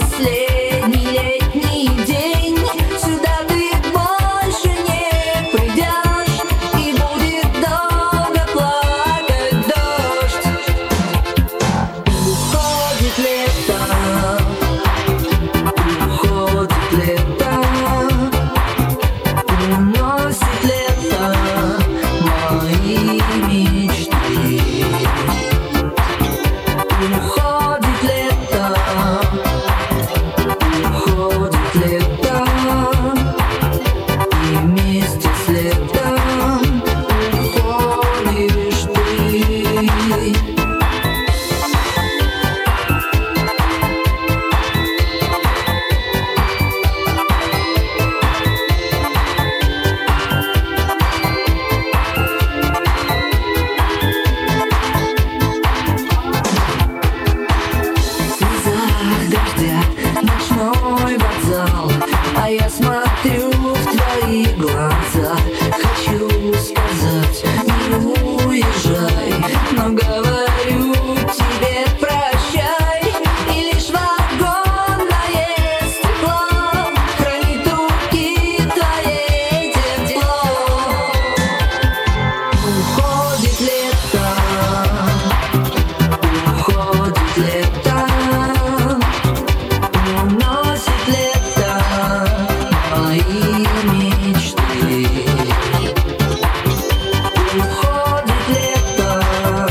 последний летний день. Сюда ты больше не придешь, и будет долго плакать дождь. Уходит лето, уходит лето, уносит лето мои мечты. Уходит лето, уходит лето, и вместе с летом уходишь ты. Дождя, ночной вокзал, а я смотрю в твои глаза. Хочу сказать, не уезжай, но говорю тебе прощай. И лишь вагонное стекло хранит руки твоей тепло. Уходит лето, уходит лето, уносит лето мои мечты. Уходит лето,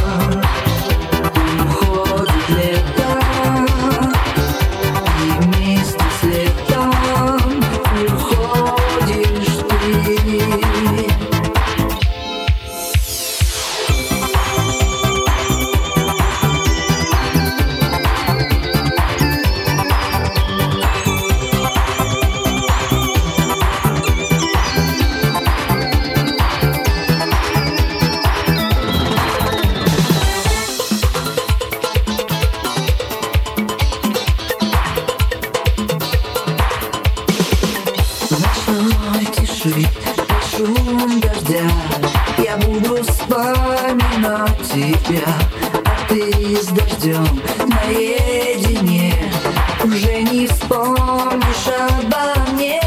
уходит лето, и вместе с летом уходишь ты. В ночной тиши, под шум дождя, я буду вспоминать тебя. А ты с дождем наедине уже не вспомнишь обо мне.